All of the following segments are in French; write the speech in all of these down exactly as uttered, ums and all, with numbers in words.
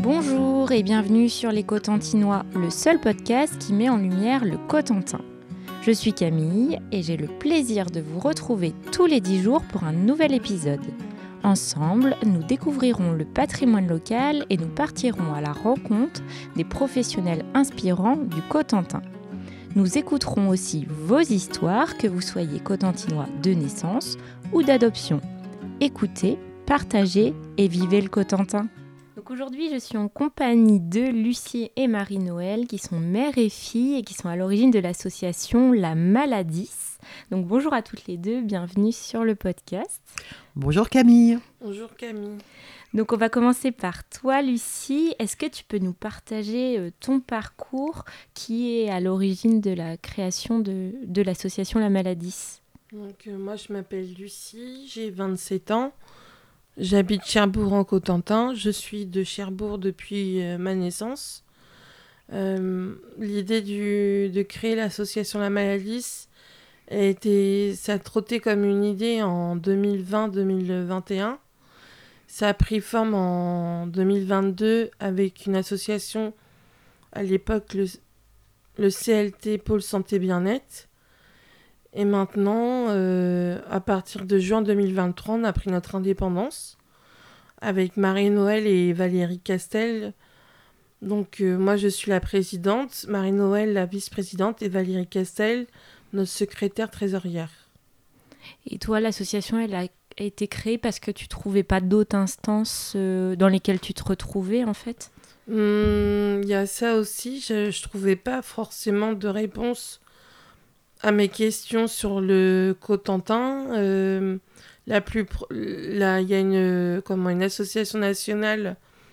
Bonjour et bienvenue sur Les Cotentinois, le seul podcast qui met en lumière le Cotentin. Je suis Camille et j'ai le plaisir de vous retrouver tous les dix jours pour un nouvel épisode. Ensemble, nous découvrirons le patrimoine local et nous partirons à la rencontre des professionnels inspirants du Cotentin. Nous écouterons aussi vos histoires, que vous soyez cotentinois de naissance ou d'adoption. Écoutez, partagez et vivez le Cotentin. Donc aujourd'hui, je suis en compagnie de Lucie et Marie-Noël, qui sont mère et fille et qui sont à l'origine de l'association La Maladis. Donc bonjour à toutes les deux, bienvenue sur le podcast. Bonjour Camille. Bonjour Camille. Donc on va commencer par toi Lucie. Est-ce que tu peux nous partager ton parcours qui est à l'origine de la création de, de l'association La Maladis ? Donc euh, moi je m'appelle Lucie, j'ai vingt-sept ans. J'habite Cherbourg en Cotentin, je suis de Cherbourg depuis euh, ma naissance. Euh, l'idée du, de créer l'association La Maladis a été, ça a trotté comme une idée en deux mille vingt deux mille vingt et un. Ça a pris forme en deux mille vingt-deux avec une association, à l'époque le, le C L T Pôle Santé Bien-être. Et maintenant, euh, à partir de juin deux mille vingt-trois, on a pris notre indépendance avec Marie-Noël et Valérie Castel. Donc euh, moi, je suis la présidente, Marie-Noël la vice-présidente et Valérie Castel, notre secrétaire trésorière. Et toi, l'association, elle a été créée parce que tu ne trouvais pas d'autres instances euh, dans lesquelles tu te retrouvais, en fait ? Il hum, y a ça aussi, je ne trouvais pas forcément de réponse à mes questions sur le Cotentin. Euh, la plus pro- là, il y a une, comment, une association nationale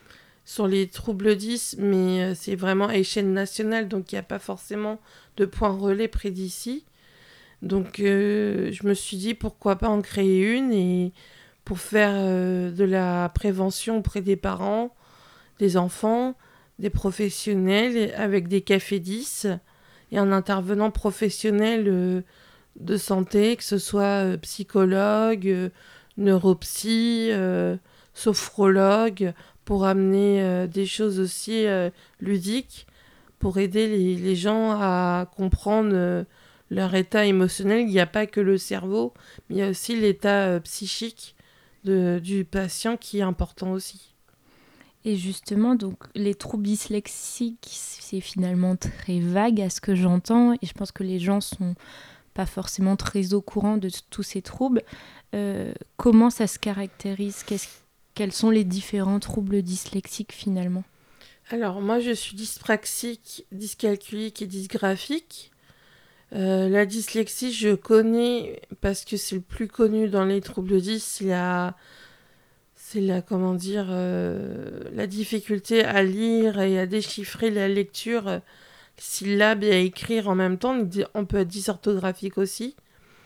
sur les troubles dys, mais euh, c'est vraiment à échelle nationale, donc il n'y a pas forcément de point relais près d'ici. Donc euh, je me suis dit pourquoi pas en créer une et pour faire euh, de la prévention auprès des parents, des enfants, des professionnels, avec des cafés dys et un intervenant professionnel euh, de santé, que ce soit euh, psychologue, euh, neuropsy, euh, sophrologue, pour amener euh, des choses aussi euh, ludiques, pour aider les, les gens à comprendre euh, leur état émotionnel. Il n'y a pas que le cerveau, mais il y a aussi l'état euh, psychique de, du patient qui est important aussi. Et justement, donc, les troubles dyslexiques, c'est finalement très vague à ce que j'entends. Et je pense que les gens ne sont pas forcément très au courant de tous ces troubles. Euh, comment ça se caractérise ? Qu'est-ce, Quels sont les différents troubles dyslexiques finalement ? Alors, moi, je suis dyspraxique, dyscalculique et dysgraphique. Euh, la dyslexie, je connais parce que c'est le plus connu dans les troubles dys. C'est la... C'est la, comment dire, euh, la difficulté à lire et à déchiffrer la lecture, euh, syllabes et à écrire en même temps. On peut être dysorthographique aussi.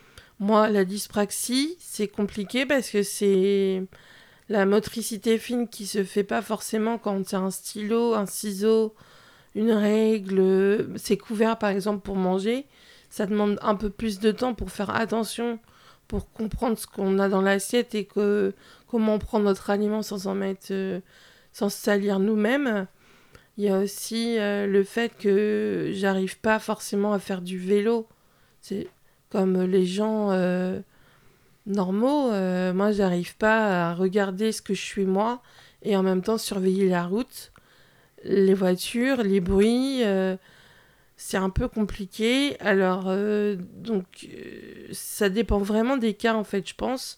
Moi, la dyspraxie, c'est compliqué parce que c'est la motricité fine qui se fait pas forcément quand c'est un stylo, un ciseau, une règle. C'est couvert, par exemple, pour manger. Ça demande un peu plus de temps pour faire attention, pour comprendre ce qu'on a dans l'assiette et que, comment on prend notre aliment sans en mettre, euh, sans se salir nous-mêmes. Il y a aussi euh, le fait que j'arrive pas forcément à faire du vélo. C'est comme les gens euh, normaux. Euh, moi, j'arrive pas à regarder ce que je suis moi et en même temps surveiller la route, les voitures, les bruits. Euh, c'est un peu compliqué. Alors, euh, donc, euh, ça dépend vraiment des cas, en fait, je pense.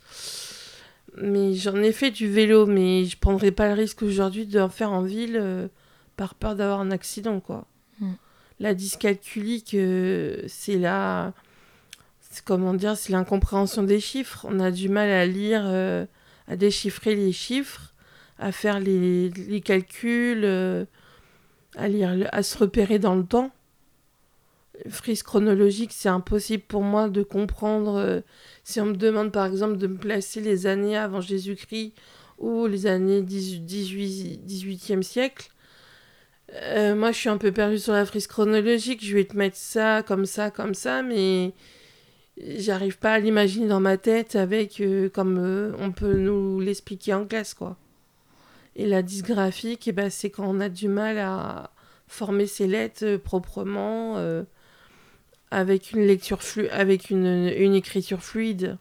Mais j'en ai fait du vélo, mais je prendrais pas le risque aujourd'hui d'en faire en ville euh, par peur d'avoir un accident, quoi. Mm. La dyscalculique, euh, c'est la... C'est, comment dire, c'est l'incompréhension des chiffres. On a du mal à lire, euh, à déchiffrer les chiffres, à faire les, les calculs, euh, à lire, à se repérer dans le temps. Frise chronologique, c'est impossible pour moi de comprendre. Euh, si on me demande par exemple de me placer les années avant Jésus-Christ ou les années dix-huitième siècle, euh, moi je suis un peu perdue sur la frise chronologique. Je vais te mettre ça, comme ça, comme ça, mais j'arrive pas à l'imaginer dans ma tête avec euh, comme euh, on peut nous l'expliquer en classe, quoi. Et la dysgraphie, eh ben, c'est quand on a du mal à former ses lettres euh, proprement, euh, avec une lecture flu- avec une, une écriture fluide.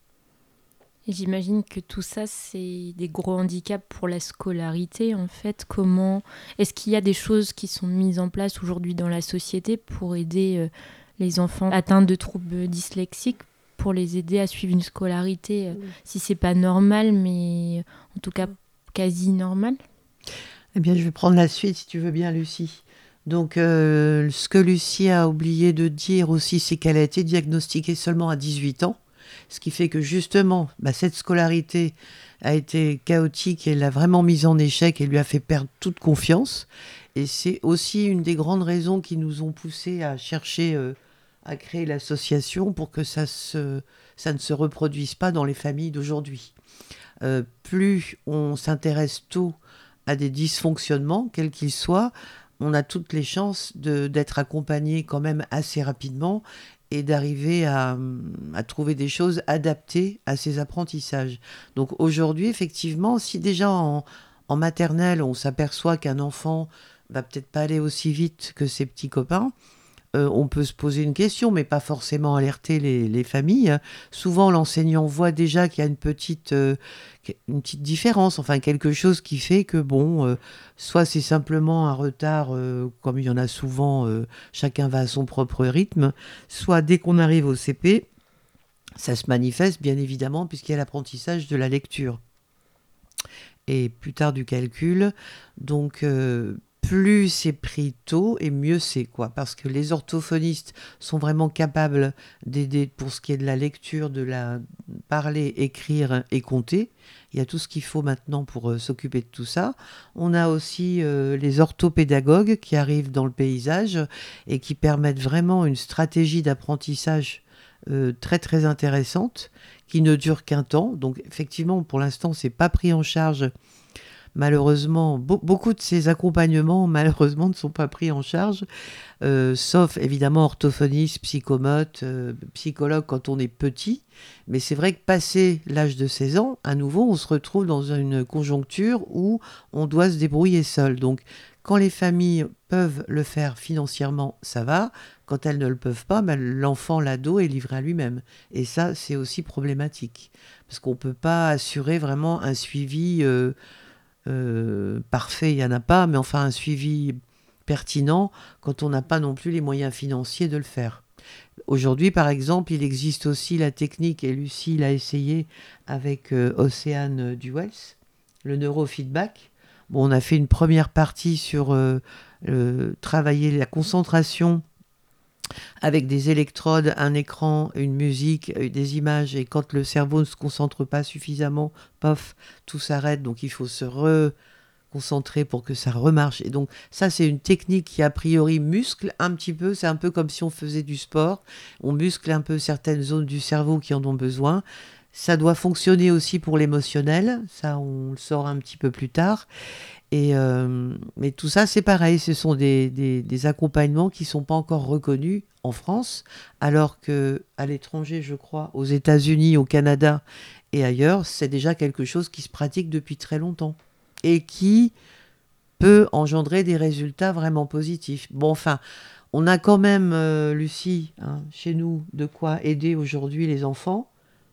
Et j'imagine que tout ça, c'est des gros handicaps pour la scolarité, en fait. Comment est-ce qu'il y a des choses qui sont mises en place aujourd'hui dans la société pour aider euh, les enfants atteints de troubles dyslexiques, pour les aider à suivre une scolarité, euh, Oui. si c'est pas normal, mais en tout cas quasi normal? Eh bien, je vais prendre la suite, si tu veux bien, Lucie. Donc, euh, ce que Lucie a oublié de dire aussi, c'est qu'elle a été diagnostiquée seulement à dix-huit ans, ce qui fait que justement, bah, cette scolarité a été chaotique et l'a vraiment mise en échec et lui a fait perdre toute confiance. Et c'est aussi une des grandes raisons qui nous ont poussés à chercher euh, à créer l'association pour que ça, se, ça ne se reproduise pas dans les familles d'aujourd'hui. Euh, plus on s'intéresse tôt à des dysfonctionnements, quels qu'ils soient, on a toutes les chances de, d'être accompagné quand même assez rapidement et d'arriver à, à trouver des choses adaptées à ces apprentissages. Donc aujourd'hui, effectivement, si déjà en, en maternelle, on s'aperçoit qu'un enfant va peut-être pas aller aussi vite que ses petits copains, Euh, on peut se poser une question, mais pas forcément alerter les, les familles. Souvent, l'enseignant voit déjà qu'il y a une petite, euh, une petite différence, enfin quelque chose qui fait que, bon, euh, soit c'est simplement un retard, euh, comme il y en a souvent, euh, chacun va à son propre rythme, soit dès qu'on arrive au C P, ça se manifeste bien évidemment puisqu'il y a l'apprentissage de la lecture et plus tard du calcul. Donc, euh, plus c'est pris tôt et mieux c'est, quoi. Parce que les orthophonistes sont vraiment capables d'aider pour ce qui est de la lecture, de la parler, écrire et compter. Il y a tout ce qu'il faut maintenant pour euh, s'occuper de tout ça. On a aussi euh, les orthopédagogues qui arrivent dans le paysage et qui permettent vraiment une stratégie d'apprentissage euh, très très intéressante qui ne dure qu'un temps. Donc effectivement, pour l'instant, c'est pas pris en charge. Malheureusement, be- beaucoup de ces accompagnements, malheureusement, ne sont pas pris en charge, euh, sauf évidemment orthophoniste, psychomote, euh, psychologue quand on est petit. Mais c'est vrai que passé l'âge de seize ans, à nouveau, on se retrouve dans une conjoncture où on doit se débrouiller seul. Donc, quand les familles peuvent le faire financièrement, ça va. Quand elles ne le peuvent pas, ben, l'enfant, l'ado, est livré à lui-même. Et ça, c'est aussi problématique. Parce qu'on ne peut pas assurer vraiment un suivi euh, euh, parfait, il n'y en a pas, mais enfin un suivi pertinent quand on n'a pas non plus les moyens financiers de le faire. Aujourd'hui, par exemple, il existe aussi la technique, et Lucie l'a essayé avec euh, Océane Duwels, le neurofeedback. Bon, on a fait une première partie sur euh, euh, travailler la concentration avec des électrodes, un écran, une musique, euh, des images. Et quand le cerveau ne se concentre pas suffisamment, pof, tout s'arrête. Donc il faut se reconcentrer pour que ça remarche. Et donc ça, c'est une technique qui, a priori, muscle un petit peu. C'est un peu comme si on faisait du sport. On muscle un peu certaines zones du cerveau qui en ont besoin. Ça doit fonctionner aussi pour l'émotionnel. Ça, on le sort un petit peu plus tard. Et euh, mais tout ça, c'est pareil, ce sont des, des, des accompagnements qui ne sont pas encore reconnus en France, alors qu'à l'étranger, je crois, aux États-Unis, au Canada et ailleurs, c'est déjà quelque chose qui se pratique depuis très longtemps et qui peut engendrer des résultats vraiment positifs. Bon, enfin, on a quand même, euh, Lucie, hein, chez nous, de quoi aider aujourd'hui les enfants.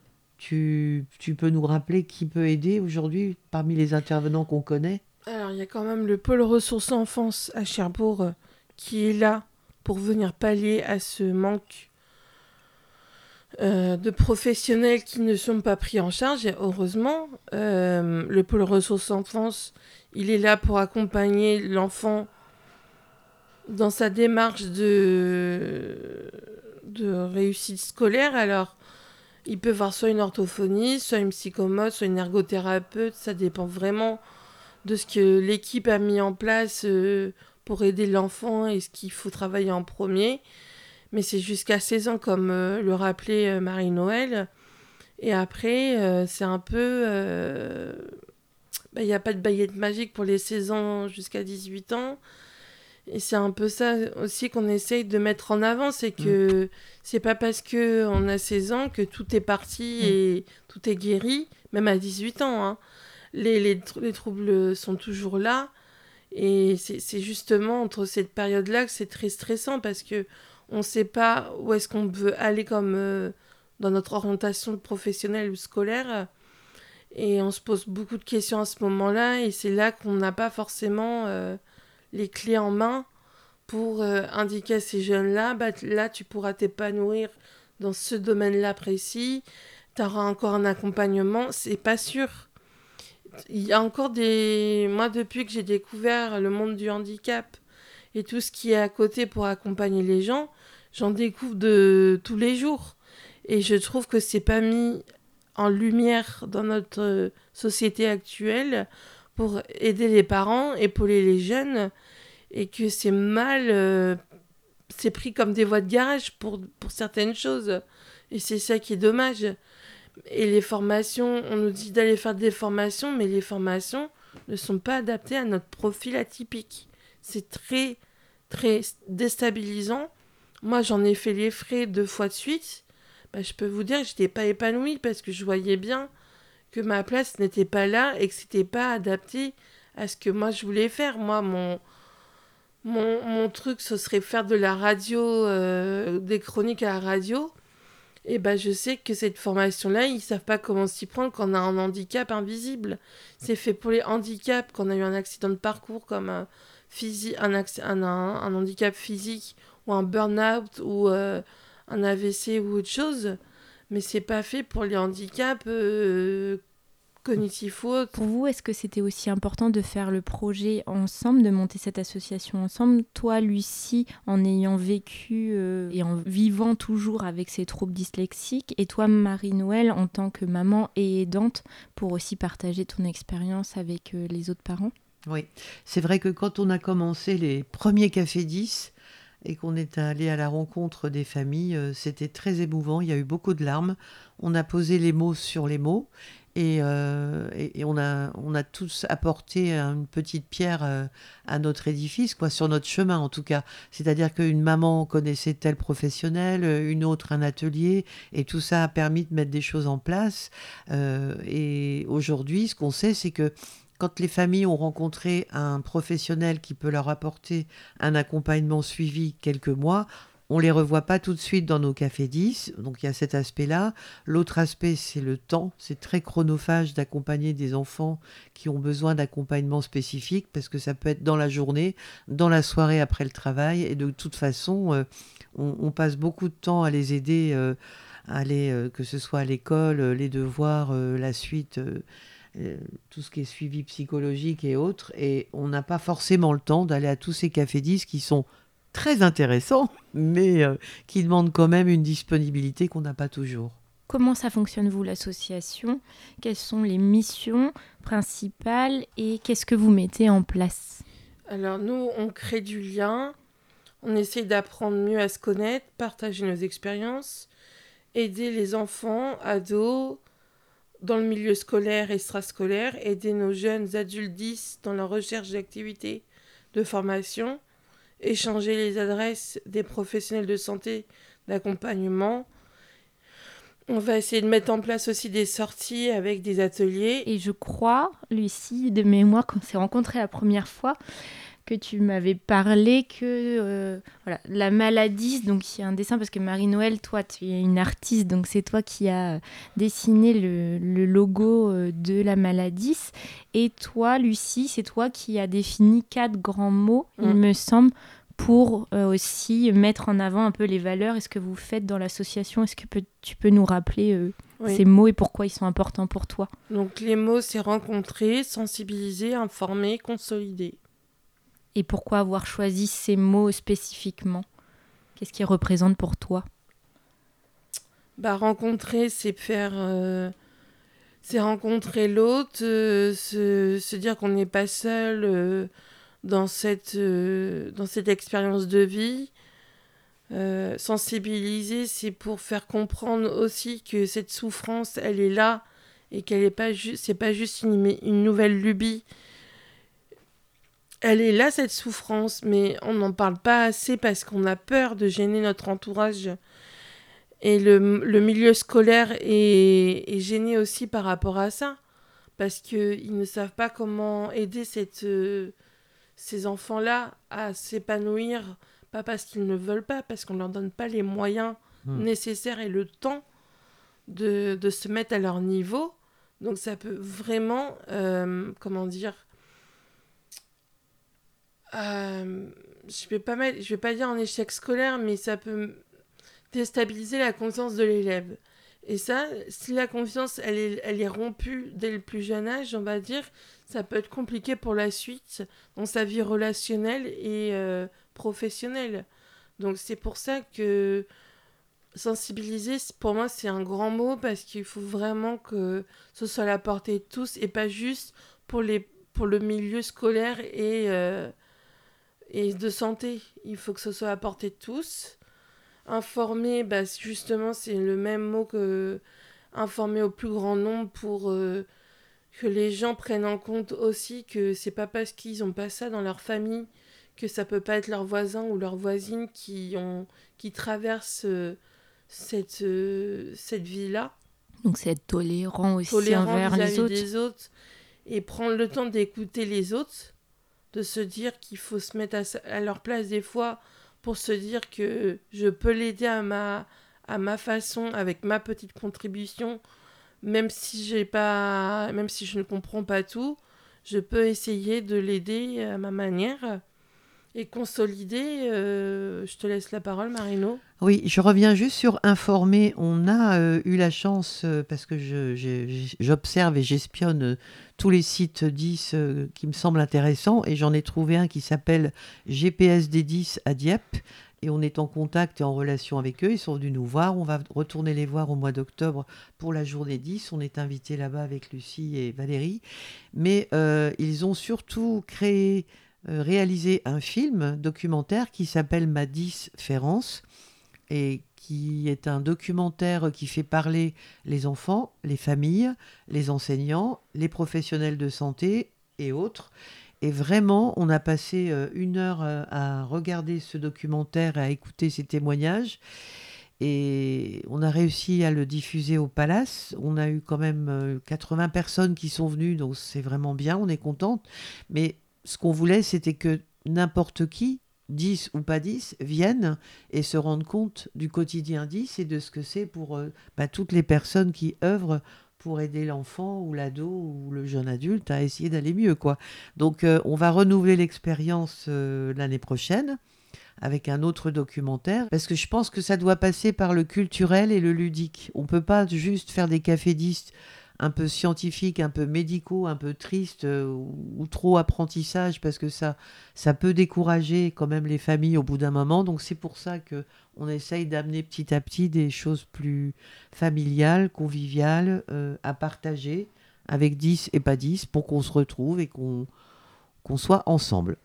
Tu, tu peux nous rappeler qui peut aider aujourd'hui parmi les intervenants qu'on connaît ? Alors, il y a quand même le pôle ressources enfance à Cherbourg euh, qui est là pour venir pallier à ce manque euh, de professionnels qui ne sont pas pris en charge. Et heureusement, euh, le pôle ressources enfance, il est là pour accompagner l'enfant dans sa démarche de, de réussite scolaire. Alors, il peut voir soit une orthophoniste, soit une psychomote, soit une ergothérapeute. Ça dépend vraiment de ce que l'équipe a mis en place euh, pour aider l'enfant et ce qu'il faut travailler en premier. Mais c'est jusqu'à seize ans, comme euh, le rappelait euh, Marie-Noël. Et après, euh, c'est un peu... Il euh, n'y a pas de baguette magique pour les seize ans jusqu'à dix-huit ans. Et c'est un peu ça aussi qu'on essaye de mettre en avant. C'est que mmh. c'est pas parce qu'on a seize ans que tout est parti mmh. et tout est guéri, même à dix-huit ans. Hein. les, les, les troubles sont toujours là. Et c'est, c'est justement entre cette période-là que c'est très stressant parce qu'on ne sait pas où est-ce qu'on veut aller comme euh, dans notre orientation professionnelle ou scolaire. Et on se pose beaucoup de questions à ce moment-là. Et c'est là qu'on n'a pas forcément euh, les clés en main pour euh, indiquer à ces jeunes-là, bah, là, tu pourras t'épanouir dans ce domaine-là précis. Tu auras encore un accompagnement. C'est pas sûr. Il y a encore des... Moi, depuis que j'ai découvert le monde du handicap et tout ce qui est à côté pour accompagner les gens, j'en découvre de tous les jours. Et je trouve que c'est pas mis en lumière dans notre société actuelle pour aider les parents, épauler les jeunes, et que c'est mal... Euh, c'est pris comme des voies de garage pour, pour certaines choses. Et c'est ça qui est dommage. Et les formations, on nous dit d'aller faire des formations, mais les formations ne sont pas adaptées à notre profil atypique. C'est très, très déstabilisant. Moi, j'en ai fait les frais deux fois de suite. Bah, je peux vous dire que je n'étais pas épanouie parce que je voyais bien que ma place n'était pas là et que ce n'était pas adapté à ce que moi, je voulais faire. Moi, mon, mon, mon truc, ce serait faire de la radio, euh, des chroniques à la radio. Et ben, je sais que cette formation-là, ils ne savent pas comment s'y prendre quand on a un handicap invisible. C'est fait pour les handicaps, quand on a eu un accident de parcours comme un, physi- un, acc- un, un, un handicap physique ou un burn-out ou euh, un A V C ou autre chose. Mais c'est pas fait pour les handicaps euh, cognitifs ou autres. Pour vous, est-ce que c'était aussi important de faire le projet ensemble, de monter cette association ensemble? Toi, Lucie, en ayant vécu euh, et en vivant toujours avec ces troubles dyslexiques, et toi, Marie-Noël, en tant que maman et aidante, pour aussi partager ton expérience avec euh, les autres parents? Oui, c'est vrai que quand on a commencé les premiers Café dix et qu'on est allé à la rencontre des familles, euh, c'était très émouvant, il y a eu beaucoup de larmes. On a posé les mots sur les mots. Et, euh, et, et on, a, on a tous apporté une petite pierre euh, à notre édifice, quoi, sur notre chemin en tout cas. C'est-à-dire qu'une maman connaissait tel professionnel, une autre un atelier, et tout ça a permis de mettre des choses en place. Euh, et aujourd'hui, ce qu'on sait, c'est que quand les familles ont rencontré un professionnel qui peut leur apporter un accompagnement suivi quelques mois, on ne les revoit pas tout de suite dans nos Café dix, donc il y a cet aspect-là. L'autre aspect, c'est le temps. C'est très chronophage d'accompagner des enfants qui ont besoin d'accompagnement spécifique, parce que ça peut être dans la journée, dans la soirée après le travail, et de toute façon, euh, on, on passe beaucoup de temps à les aider, euh, à aller, euh, que ce soit à l'école, euh, les devoirs, euh, la suite... Euh, tout ce qui est suivi psychologique et autres, et on n'a pas forcément le temps d'aller à tous ces Café dix qui sont très intéressants, mais euh, qui demandent quand même une disponibilité qu'on n'a pas toujours. Comment ça fonctionne, vous, l'association? Quelles sont les missions principales et qu'est-ce que vous mettez en place? Alors nous, on crée du lien, on essaie d'apprendre mieux à se connaître, partager nos expériences, aider les enfants, ados, dans le milieu scolaire et extrascolaire, aider nos jeunes adultes dix dans la recherche d'activités de formation, échanger les adresses des professionnels de santé d'accompagnement. On va essayer de mettre en place aussi des sorties avec des ateliers. Et je crois, Lucie, de mémoire, quand on s'est rencontrés la première fois, que tu m'avais parlé que euh, voilà, la maladie, donc il y a un dessin, parce que Marie-Noël, toi, tu es une artiste, donc c'est toi qui as dessiné le, le logo de la maladie. Et toi, Lucie, c'est toi qui as défini quatre grands mots, mmh. il me semble, pour euh, aussi mettre en avant un peu les valeurs et ce que vous faites dans l'association. Est-ce que peut, tu peux nous rappeler euh, oui. ces mots et pourquoi ils sont importants pour toi? Donc les mots, c'est rencontrer, sensibiliser, informer, consolider. Et pourquoi avoir choisi ces mots spécifiquement? Qu'est-ce qu'ils représentent pour toi? Bah, rencontrer, c'est faire... Euh, c'est rencontrer l'autre, euh, se, se dire qu'on n'est pas seul euh, dans, cette, euh, dans cette expérience de vie. Euh, sensibiliser, c'est pour faire comprendre aussi que cette souffrance, elle est là et qu'elle est pas ju- c'est pas juste une, une nouvelle lubie. Elle est là, cette souffrance, mais on n'en parle pas assez parce qu'on a peur de gêner notre entourage. Et le, le milieu scolaire est, est gêné aussi par rapport à ça. parce qu'ils ne savent pas comment aider cette, euh, ces enfants-là à s'épanouir, pas parce qu'ils ne veulent pas, parce qu'on ne leur donne pas les moyens mmh. nécessaires et le temps de, de se mettre à leur niveau. Donc ça peut vraiment, euh, comment dire, euh, je vais pas mal, je vais pas dire en échec scolaire, mais ça peut déstabiliser la confiance de l'élève. Et ça, si la confiance elle est, elle est rompue dès le plus jeune âge, on va dire, ça peut être compliqué pour la suite dans sa vie relationnelle et euh, professionnelle. Donc c'est pour ça que sensibiliser, pour moi, c'est un grand mot parce qu'il faut vraiment que ce soit à la portée de tous et pas juste pour, les, pour le milieu scolaire et, euh, et de santé. Il faut que ce soit à la portée de tous. Informer, bah, justement, c'est le même mot que informer au plus grand nombre pour euh, que les gens prennent en compte aussi que c'est pas parce qu'ils ont pas ça dans leur famille que ça peut pas être leurs voisins ou leurs voisines qui, ont, qui traversent euh, cette, euh, cette vie-là. Donc c'est être tolérant aussi tolérant envers les autres. des autres et prendre le temps d'écouter les autres, de se dire qu'il faut se mettre à, à leur place des fois pour se dire que je peux l'aider à ma, à ma façon, avec ma petite contribution, même si j'ai pas, même si je ne comprends pas tout, je peux essayer de l'aider à ma manière et consolider. Euh, je te laisse la parole, Marino. Oui, je reviens juste sur informer. On a euh, eu la chance, euh, parce que je, je, j'observe et j'espionne euh, tous les sites dix euh, qui me semblent intéressants, et j'en ai trouvé un qui s'appelle G P S des dix à Dieppe, et on est en contact et en relation avec eux. Ils sont venus nous voir. On va retourner les voir au mois d'octobre pour la journée dix. On est invités là-bas avec Lucie et Valérie. Mais euh, ils ont surtout créé, euh, réalisé un film documentaire qui s'appelle Ma dix Férence, et qui est un documentaire qui fait parler les enfants, les familles, les enseignants, les professionnels de santé et autres. Et vraiment, on a passé une heure à regarder ce documentaire et à écouter ces témoignages. Et on a réussi à le diffuser au Palace. On a eu quand même quatre-vingts personnes qui sont venues, donc c'est vraiment bien, on est contente. Mais ce qu'on voulait, c'était que n'importe qui, dix ou pas dix, viennent et se rendent compte du quotidien dix et de ce que c'est pour euh, bah, toutes les personnes qui œuvrent pour aider l'enfant ou l'ado ou le jeune adulte à essayer d'aller mieux, quoi. Donc euh, on va renouveler l'expérience euh, l'année prochaine avec un autre documentaire, parce que je pense que ça doit passer par le culturel et le ludique. On peut pas juste faire des cafés dix un peu scientifiques, un peu médicaux, un peu tristes, euh, ou, ou trop apprentissage, parce que ça, ça peut décourager quand même les familles au bout d'un moment. Donc c'est pour ça qu'on essaye d'amener petit à petit des choses plus familiales, conviviales, euh, à partager avec dix et pas dix, pour qu'on se retrouve et qu'on, qu'on soit ensemble.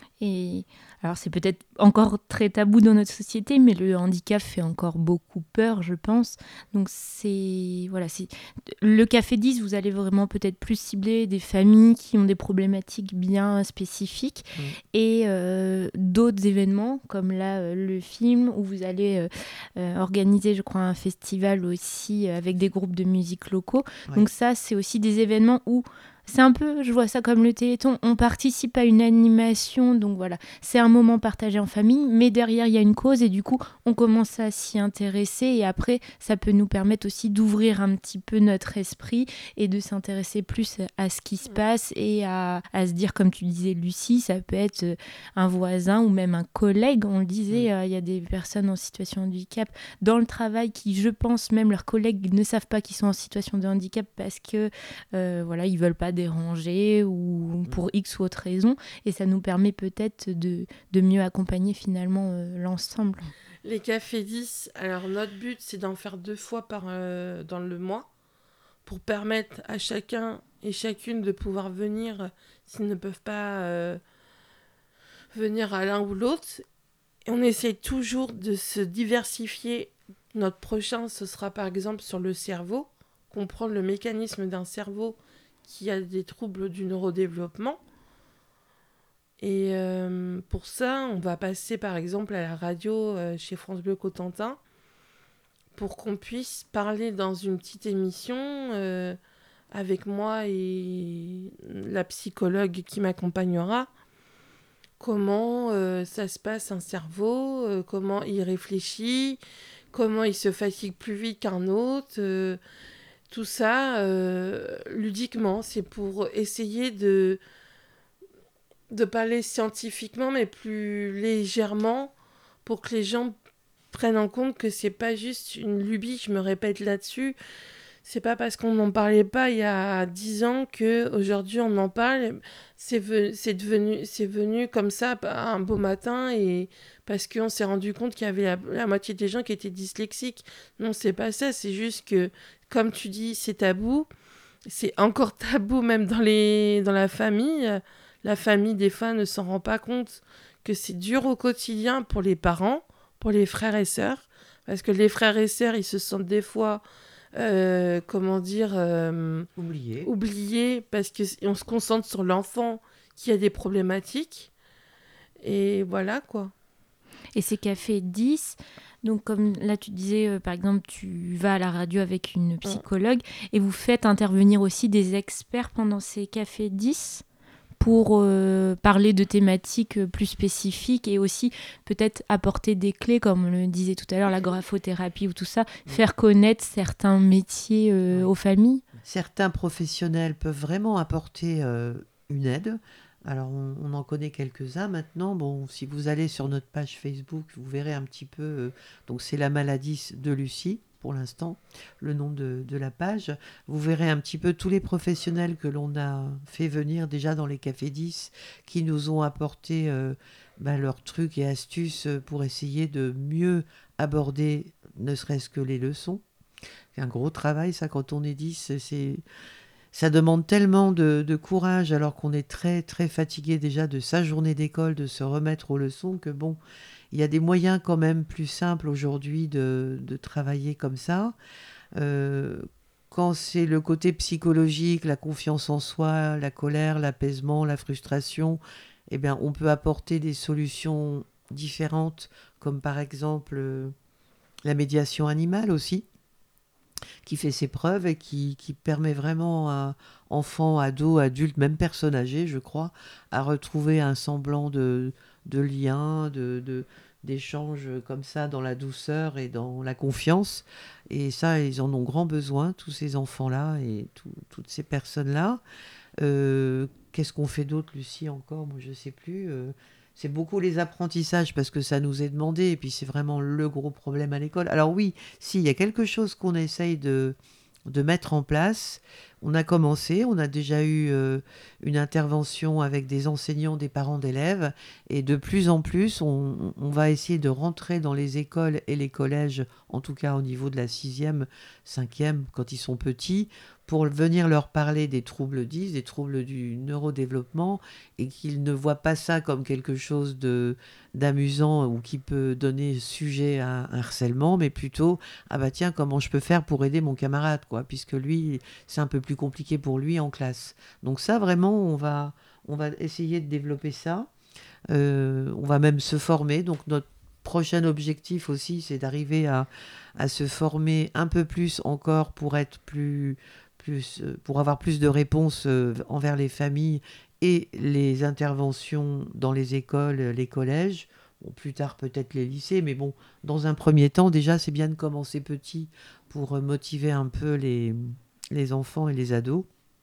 Et alors c'est peut-être encore très tabou dans notre société, mais le handicap fait encore beaucoup peur, je pense. Donc c'est voilà, c'est le Café dix, vous allez vraiment peut-être plus cibler des familles qui ont des problématiques bien spécifiques, mmh. et euh, d'autres événements comme là euh, le film, où vous allez euh, euh, organiser, je crois, un festival aussi avec des groupes de musique locaux. Ouais. Donc ça, c'est aussi des événements où c'est un peu, je vois ça comme le Téléthon, on participe à une animation, donc voilà, c'est un moment partagé en famille, mais derrière il y a une cause et du coup on commence à s'y intéresser, et après ça peut nous permettre aussi d'ouvrir un petit peu notre esprit et de s'intéresser plus à ce qui se passe et à, à se dire, comme tu disais Lucie, ça peut être un voisin ou même un collègue, on le disait, euh, il y a des personnes en situation de handicap dans le travail qui, je pense, même leurs collègues ne savent pas qu'ils sont en situation de handicap parce que euh, voilà, ils veulent pas déranger ou pour X ou autre raison, et ça nous permet peut-être de, de mieux accompagner finalement euh, l'ensemble. Les cafés dix, alors notre but c'est d'en faire deux fois par, euh, dans le mois pour permettre à chacun et chacune de pouvoir venir s'ils ne peuvent pas euh, venir à l'un ou l'autre. Et on essaie toujours de se diversifier. Notre prochain, ce sera par exemple sur le cerveau, comprendre le mécanisme d'un cerveau qui a des troubles du neurodéveloppement. Et euh, pour ça, on va passer par exemple à la radio euh, chez France Bleu Cotentin pour qu'on puisse parler dans une petite émission euh, avec moi et la psychologue qui m'accompagnera, comment euh, ça se passe un cerveau, euh, comment il réfléchit, comment il se fatigue plus vite qu'un autre, euh, tout ça euh, ludiquement, c'est pour essayer de, de parler scientifiquement mais plus légèrement pour que les gens prennent en compte que c'est pas juste une lubie, je me répète là-dessus. C'est pas parce qu'on n'en parlait pas il y a dix ans qu'aujourd'hui on en parle. C'est, ve- c'est, devenu, c'est venu comme ça un beau matin et parce qu'on s'est rendu compte qu'il y avait la, la moitié des gens qui étaient dyslexiques. Non, c'est pas ça. C'est juste que, comme tu dis, c'est tabou. C'est encore tabou même dans, les, dans la famille. La famille, des fois, ne s'en rend pas compte que c'est dur au quotidien pour les parents, pour les frères et sœurs. Parce que les frères et sœurs, ils se sentent des fois euh, comment dire, euh, Oublié. oublié parce qu'on se concentre sur l'enfant qui a des problématiques. Et voilà quoi. Et ces cafés dix, donc comme là tu disais, euh, par exemple, tu vas à la radio avec une psychologue et vous faites intervenir aussi des experts pendant ces cafés dix pour euh, parler de thématiques plus spécifiques et aussi peut-être apporter des clés, comme on le disait tout à l'heure, la graphothérapie ou tout ça, faire connaître certains métiers euh, Oui. aux familles. Certains professionnels peuvent vraiment apporter euh, une aide. Alors, on, on en connaît quelques-uns maintenant. Bon, si vous allez sur notre page Facebook, vous verrez un petit peu. Euh, donc, c'est la maladie de Lucie, pour l'instant, le nom de, de la page. Vous verrez un petit peu tous les professionnels que l'on a fait venir déjà dans les Cafés dix, qui nous ont apporté euh, ben, leurs trucs et astuces pour essayer de mieux aborder ne serait-ce que les leçons. C'est un gros travail, ça, quand on est dix. C'est... Ça demande tellement de, de courage alors qu'on est très très fatigué déjà de sa journée d'école, de se remettre aux leçons, que bon, il y a des moyens quand même plus simples aujourd'hui de, de travailler comme ça. Euh, quand c'est le côté psychologique, la confiance en soi, la colère, l'apaisement, la frustration, eh bien, on peut apporter des solutions différentes, comme par exemple euh, la médiation animale aussi, qui fait ses preuves et qui, qui permet vraiment à enfants, ados, adultes, même personnes âgées, je crois, à retrouver un semblant de, de lien, de, de, d'échange comme ça dans la douceur et dans la confiance. Et ça, ils en ont grand besoin, tous ces enfants-là et tout, toutes ces personnes-là. Euh, qu'est-ce qu'on fait d'autre, Lucie, encore? Moi, je ne sais plus. Euh, c'est beaucoup les apprentissages parce que ça nous est demandé et puis c'est vraiment le gros problème à l'école. Alors oui, s'il y a quelque chose qu'on essaye de, de mettre en place, on a commencé, on a déjà eu euh, une intervention avec des enseignants, des parents d'élèves et de plus en plus, on, on va essayer de rentrer dans les écoles et les collèges, en tout cas au niveau de la sixième, cinquième, quand ils sont petits, pour venir leur parler des troubles dix, des troubles du neurodéveloppement, et qu'ils ne voient pas ça comme quelque chose de, d'amusant ou qui peut donner sujet à un harcèlement, mais plutôt, ah bah tiens, comment je peux faire pour aider mon camarade, quoi, puisque lui, c'est un peu plus compliqué pour lui en classe. Donc ça, vraiment, on va, on va essayer de développer ça. Euh, on va même se former, donc notre prochain objectif aussi, c'est d'arriver à, à se former un peu plus encore pour être plus... Plus, pour avoir plus de réponses euh, envers les familles et les interventions dans les écoles, les collèges, bon, plus tard peut-être les lycées, mais bon, dans un premier temps, déjà, c'est bien de commencer petit pour motiver un peu les, les enfants et les ados.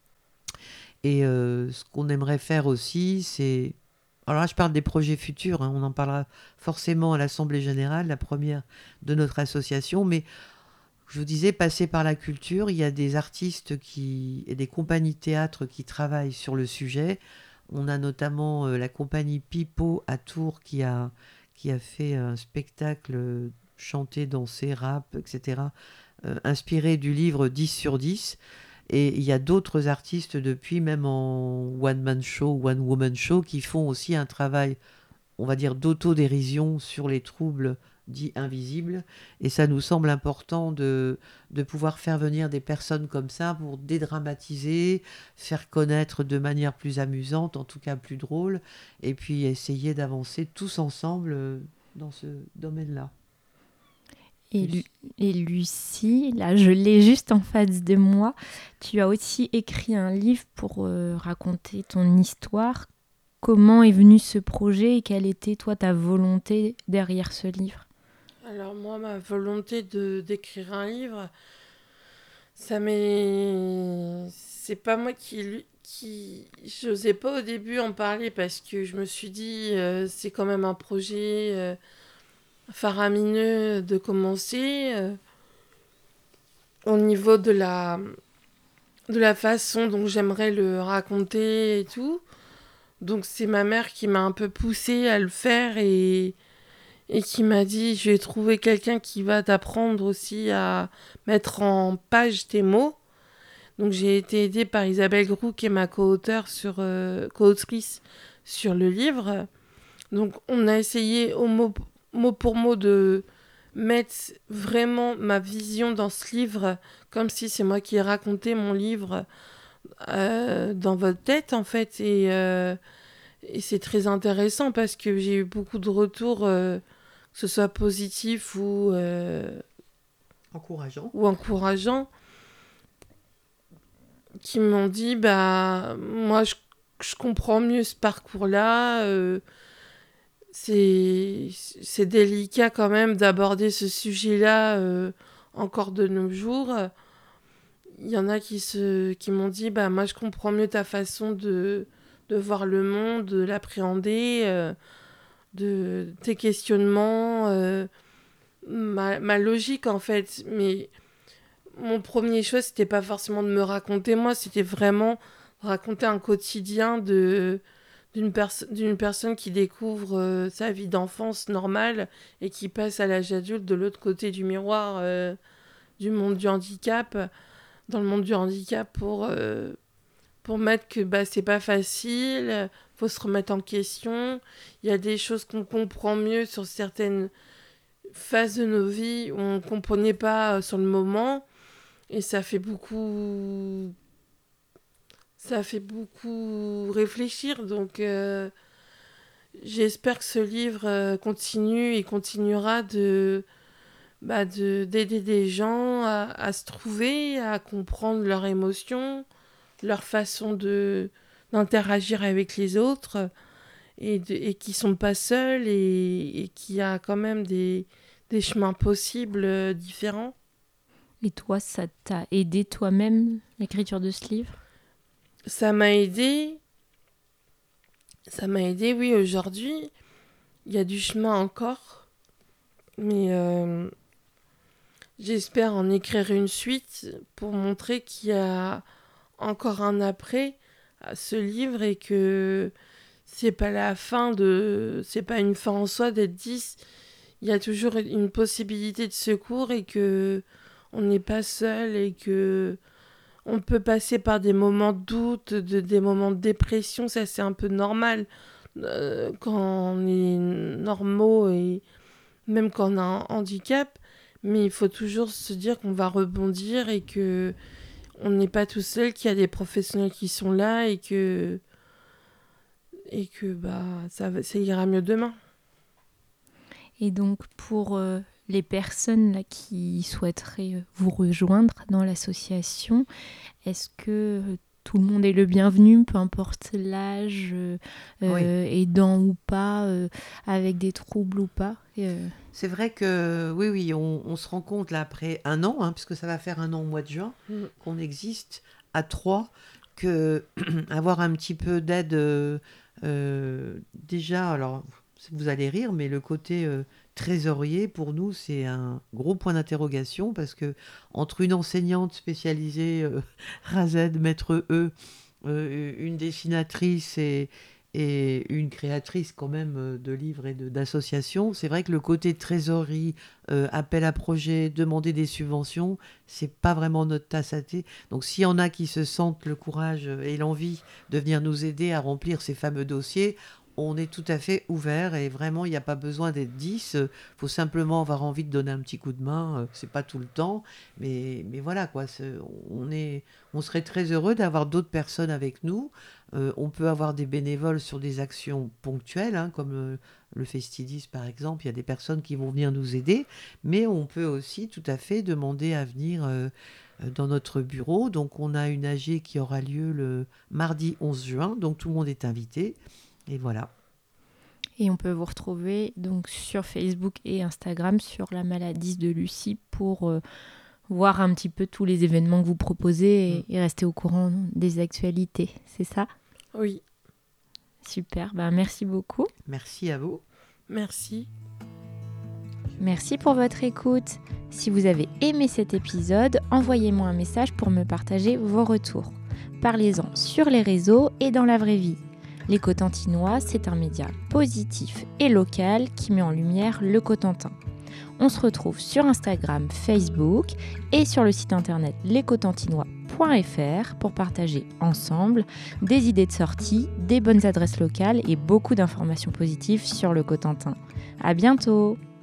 Et euh, ce qu'on aimerait faire aussi, c'est... Alors là, je parle des projets futurs, hein, on en parlera forcément à l'Assemblée générale, la première de notre association, mais je vous disais, passer par la culture, il y a des artistes qui, et des compagnies de théâtre qui travaillent sur le sujet. On a notamment euh, la compagnie Pipo à Tours qui a, qui a fait un spectacle euh, chanté, dansé, rap, et cetera, euh, inspiré du livre dix sur dix. Et il y a d'autres artistes depuis, même en one-man show, one-woman show, qui font aussi un travail, on va dire, d'autodérision sur les troubles dits invisibles. Et ça nous semble important de, de pouvoir faire venir des personnes comme ça pour dédramatiser, faire connaître de manière plus amusante, en tout cas plus drôle, et puis essayer d'avancer tous ensemble dans ce domaine-là. Et, Lu- et Lucie, là, je l'ai juste en face de moi. Tu as aussi écrit un livre pour euh, raconter ton histoire. Comment est venu ce projet et quelle était, toi, ta volonté derrière ce livre? Alors moi, ma volonté de d'écrire un livre, ça m'est... C'est pas moi qui... lui- qui... J'osais pas au début en parler parce que je me suis dit, euh, c'est quand même un projet euh, faramineux de commencer. Euh, au niveau de la, de la façon dont j'aimerais le raconter et tout. Donc c'est ma mère qui m'a un peu poussée à le faire et, et qui m'a dit, je vais trouver quelqu'un qui va t'apprendre aussi à mettre en page tes mots. Donc j'ai été aidée par Isabelle Groux, qui est ma co-auteure sur, euh, co-autrice sur le livre. Donc on a essayé au mot, mot pour mot de mettre vraiment ma vision dans ce livre, comme si c'est moi qui ai raconté mon livre euh, dans votre tête en fait. Et, euh, et c'est très intéressant parce que j'ai eu beaucoup de retours, euh, que ce soit positifs ou, euh, Encourageant. ou encourageants, qui m'ont dit bah moi je, je comprends mieux ce parcours-là. euh, c'est c'est délicat quand même d'aborder ce sujet-là euh, encore de nos jours. Il y en a qui se qui m'ont dit bah moi je comprends mieux ta façon de de voir le monde, de l'appréhender, euh, de tes questionnements, euh, ma, ma logique en fait. Mais mon premier choix, c'était pas forcément de me raconter moi, c'était vraiment raconter un quotidien de d'une perso- d'une personne qui découvre euh, sa vie d'enfance normale et qui passe à l'âge adulte de l'autre côté du miroir euh, du monde du handicap, dans le monde du handicap pour, euh, pour mettre que bah, c'est pas facile, faut se remettre en question. Il y a des choses qu'on comprend mieux sur certaines phases de nos vies où on ne comprenait pas euh, sur le moment. Et ça fait beaucoup. Ça fait beaucoup réfléchir. Donc, euh, j'espère que ce livre euh, continue et continuera de, bah, de, d'aider des gens à, à se trouver, à comprendre leurs émotions, leur façon de, d'interagir avec les autres et, de, et qui sont pas seuls et, et qui a quand même des, des chemins possibles euh, différents. Et toi, ça t'a aidé toi-même, l'écriture de ce livre? Ça m'a aidé, ça m'a aidé, oui, aujourd'hui. Il y a du chemin encore, mais euh, j'espère en écrire une suite pour montrer qu'il y a encore un après à ce livre et que c'est pas la fin de. C'est pas une fin en soi d'être dix. Il y a toujours une possibilité de secours et que on n'est pas seul et que on peut passer par des moments de doute, de, des moments de dépression, ça c'est un peu normal euh, quand on est normaux et même quand on a un handicap, mais il faut toujours se dire qu'on va rebondir et que on n'est pas tout seul, qu'il y a des professionnels qui sont là et que et que bah ça, va- ça ira mieux demain. Et donc, pour euh, les personnes là, qui souhaiteraient euh, vous rejoindre dans l'association, est-ce que euh, tout le monde est le bienvenu, peu importe l'âge, euh, Oui. euh, aidant ou pas, euh, avec des troubles ou pas? euh, C'est vrai que oui, oui, on, on se rend compte là après un an, hein, puisque ça va faire un an au mois de juin, Mm. qu'on existe à trois, que avoir un petit peu d'aide, euh, euh, déjà, alors vous allez rire, mais le côté euh, trésorier, pour nous, c'est un gros point d'interrogation, parce que entre une enseignante spécialisée, euh, Razed, maître E, euh, une dessinatrice et, et une créatrice quand même euh, de livres et de- d'associations, c'est vrai que le côté trésorerie, euh, appel à projet, demander des subventions, c'est pas vraiment notre tasse à thé. Donc s'il y en a qui se sentent le courage euh, et l'envie de venir nous aider à remplir ces fameux dossiers, on est tout à fait ouvert et vraiment, il n'y a pas besoin d'être dix. Il faut simplement avoir envie de donner un petit coup de main. Euh, c'est pas tout le temps, mais, mais voilà quoi. c'est- on, est, on serait très heureux d'avoir d'autres personnes avec nous. Euh, on peut avoir des bénévoles sur des actions ponctuelles, hein, comme euh, le Festidis par exemple. Il y a des personnes qui vont venir nous aider, mais on peut aussi tout à fait demander à venir euh, euh, dans notre bureau. Donc on a une A G qui aura lieu le mardi onze juin, donc tout le monde est invité. Et voilà. Et on peut vous retrouver donc sur Facebook et Instagram sur la maladie de Lucie pour euh, voir un petit peu tous les événements que vous proposez et, Mm. et rester au courant des actualités. C'est ça? Oui, Super, ben, merci beaucoup. Merci à vous. merci. Merci pour votre écoute. Si vous avez aimé cet épisode, envoyez-moi un message pour me partager vos retours. Parlez-en sur les réseaux et dans la vraie vie. Les Cotentinois, c'est un média positif et local qui met en lumière le Cotentin. On se retrouve sur Instagram, Facebook et sur le site internet les cotentinois point f r pour partager ensemble des idées de sortie, des bonnes adresses locales et beaucoup d'informations positives sur le Cotentin. À bientôt!